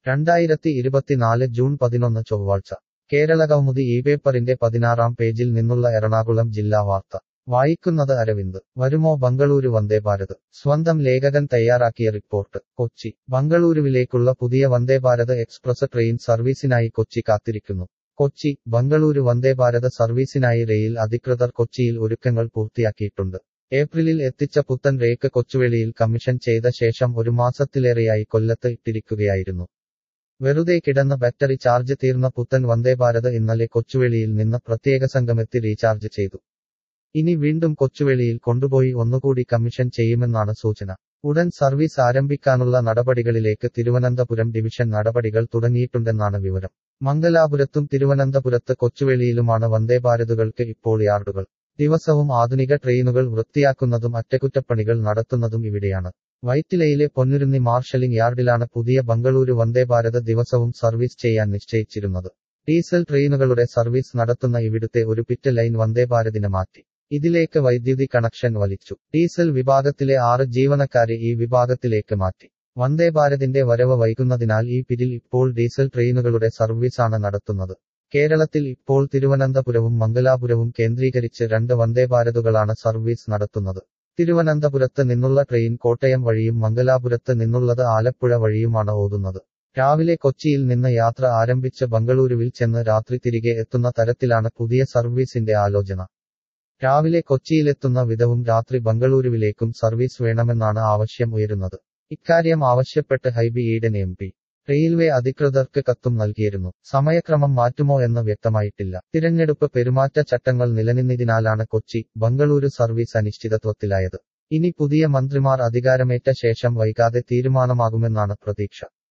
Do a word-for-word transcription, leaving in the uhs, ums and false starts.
രണ്ടായിരത്തി ഇരുപത്തിനാല് ജൂൺ പതിനൊന്ന് ചൊവ്വാഴ്ച കേരളകൗമുദി ഈ പേപ്പറിന്റെ പതിനാറാം പേജിൽ നിന്നുള്ള എറണാകുളം ജില്ലാ വാർത്ത വായിക്കുന്നത് അരവിന്ദ്. വരുമോ ബംഗളൂരു വന്ദേഭാരത്? സ്വന്തം ലേഖകൻ തയ്യാറാക്കിയ റിപ്പോർട്ട്. കൊച്ചി. ബംഗളൂരുവിലേക്കുള്ള പുതിയ വന്ദേഭാരത് എക്സ്പ്രസ് ട്രെയിൻ സർവീസിനായി കൊച്ചി കാത്തിരിക്കുന്നു. കൊച്ചി ബംഗളൂരു വന്ദേഭാരത് സർവീസിനായി റെയിൽ അധികൃതർ കൊച്ചിയിൽ ഒരുക്കങ്ങൾ പൂർത്തിയാക്കിയിട്ടുണ്ട്. ഏപ്രിലിൽ എത്തിച്ച പുത്തൻ റേക്ക് കൊച്ചുവേളിയിൽ കമ്മീഷൻ ചെയ്ത ശേഷം ഒരു മാസത്തിലേറെയായി കൊല്ലത്ത് ഇട്ടിരിക്കുകയായിരുന്നു. വെറുതെ കിടന്ന് ബാറ്ററി ചാർജ് തീർന്ന പുത്തൻ വന്ദേഭാരത് ഇന്നലെ കൊച്ചുവേളിയിൽ നിന്ന് പ്രത്യേക സംഘമെത്തി റീചാർജ് ചെയ്തു. ഇനി വീണ്ടും കൊച്ചുവേളിയിൽ കൊണ്ടുപോയി ഒന്നുകൂടി കമ്മീഷൻ ചെയ്യുമെന്നാണ് സൂചന. ഉടൻ സർവീസ് ആരംഭിക്കാനുള്ള നടപടികളിലേക്ക് തിരുവനന്തപുരം ഡിവിഷൻ നടപടികൾ തുടങ്ങിയിട്ടുണ്ടെന്നാണ് വിവരം. മംഗലാപുരത്തും തിരുവനന്തപുരത്ത് കൊച്ചുവേളിയിലുമാണ് വന്ദേഭാരതുകൾക്ക് ഇപ്പോൾ യാർഡുകൾ. ദിവസവും ആധുനിക ട്രെയിനുകൾ വൃത്തിയാക്കുന്നതും അറ്റകുറ്റപ്പണികൾ നടത്തുന്നതും ഇവിടെയാണ്. വൈറ്റിലയിലെ പൊന്നുരുന്നി മാർഷലിംഗ് യാർഡിലാണ് പുതിയ ബംഗളൂരു വന്ദേഭാരത് ദിവസവും സർവീസ് ചെയ്യാൻ നിശ്ചയിച്ചിരുന്നത്. ഡീസൽ ട്രെയിനുകളുടെ സർവീസ് നടത്തുന്ന ഇവിടുത്തെ ഒരു പിറ്റ് ലൈൻ വന്ദേഭാരതിനെ മാറ്റി. ഇതിലേക്ക് വൈദ്യുതി കണക്ഷൻ വലിച്ചു. ഡീസൽ വിഭാഗത്തിലെ ആറ് ജീവനക്കാരെ ഈ വിഭാഗത്തിലേക്ക് മാറ്റി. വന്ദേഭാരതിന്റെ വരവ് വൈകുന്നതിനാൽ ഈ പിരിൽ ഇപ്പോൾ ഡീസൽ ട്രെയിനുകളുടെ സർവീസാണ് നടത്തുന്നത്. കേരളത്തിൽ ഇപ്പോൾ തിരുവനന്തപുരവും മംഗലാപുരവും കേന്ദ്രീകരിച്ച് രണ്ട് വന്ദേഭാരതുകളാണ് സർവീസ് നടത്തുന്നത്. തിരുവനന്തപുരത്ത് നിന്നുള്ള ട്രെയിൻ കോട്ടയം വഴിയും മംഗലാപുരത്ത് നിന്നുള്ളത് ആലപ്പുഴ വഴിയുമാണ് ഓടുന്നത്. രാവിലെ കൊച്ചിയിൽ നിന്ന് യാത്ര ആരംഭിച്ച് ബംഗളൂരുവിൽ ചെന്ന് രാത്രി തിരികെ എത്തുന്ന തരത്തിലാണ് പുതിയ സർവീസിന്റെ ആലോചന. രാവിലെ കൊച്ചിയിലെത്തുന്ന വിധവും രാത്രി ബംഗളൂരുവിലേക്കും സർവീസ് വേണമെന്നാണ് ആവശ്യം ഉയരുന്നത്. ഇക്കാര്യം ആവശ്യപ്പെട്ട് Hibi Eden M P railway അധികൃതർക്ക് കത്തും നൽകിയിരുന്നു. സമയക്രമം മാറ്റുമോ എന്ന് വ്യക്തമായിട്ടില്ല. തിരഞ്ഞെടുപ്പ് പെരുമാറ്റച്ചട്ടങ്ങൾ നിലനിന്നതിനാലാണ് കൊച്ചി ബംഗളൂരു സർവീസ് അനിശ്ചിതത്വത്തിലായത്. ഇനി പുതിയ മന്ത്രിമാർ അധികാരമേറ്റ ശേഷം വൈകാതെ തീരുമാനമാകുമെന്നാണ് പ്രതീക്ഷ.